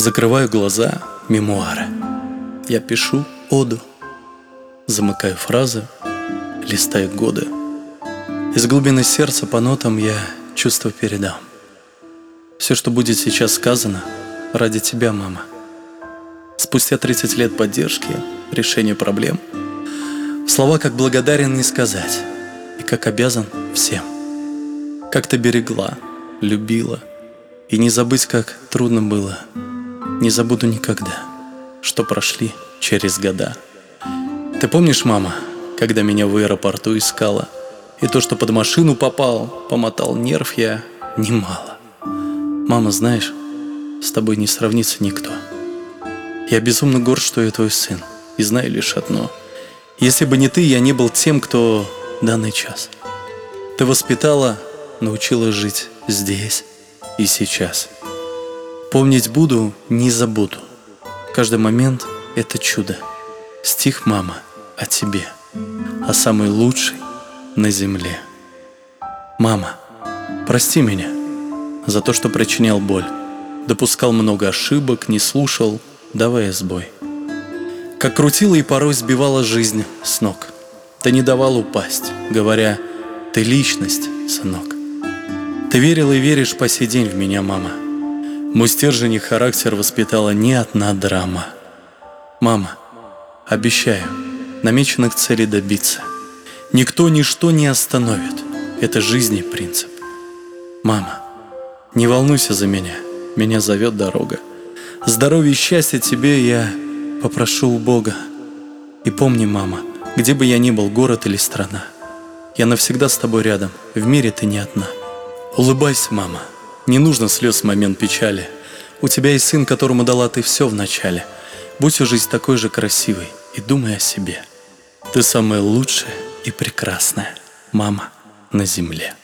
Закрываю глаза, мемуары. Я пишу оду, замыкаю фразы, листаю годы. Из глубины сердца по нотам я чувства передам. Все, что будет сейчас сказано, ради тебя, мама. Спустя 30 лет поддержки, решения проблем, слова как благодарен не сказать, и как обязан всем. Как ты берегла, любила, и не забыть, как трудно было. Не забуду никогда, что прошли через года. Ты помнишь, мама, когда меня в аэропорту искала, и то, что под машину попал, помотал нерв я немало. Мама, знаешь, с тобой не сравнится никто. Я безумно горд, что я твой сын, и знаю лишь одно: если бы не ты, я не был тем, кто данный час. Ты воспитала, научила жить здесь и сейчас. Помнить буду, не забуду. Каждый момент — это чудо. Стих, мама, о тебе, о самой лучшей на земле. Мама, прости меня за то, что причинял боль, допускал много ошибок, не слушал, давая сбой. Как крутила и порой сбивала жизнь с ног. Ты не давал упасть, говоря: ты личность, сынок. Ты верила и веришь по сей день в меня, мама. Мой стержень и характер воспитала не одна драма. Мама, обещаю намеченных целей добиться. Никто, ничто не остановит. Это жизни принцип. Мама, не волнуйся за меня, меня зовет дорога. Здоровья и счастья тебе я попрошу у Бога. И помни, мама, где бы я ни был, город или страна, я навсегда с тобой рядом, в мире ты не одна. Улыбайся, мама, не нужно слез в момент печали. У тебя есть сын, которому дала ты все в начале. Будь всю жизнь такой же красивой и думай о себе. Ты самая лучшая и прекрасная мама на земле.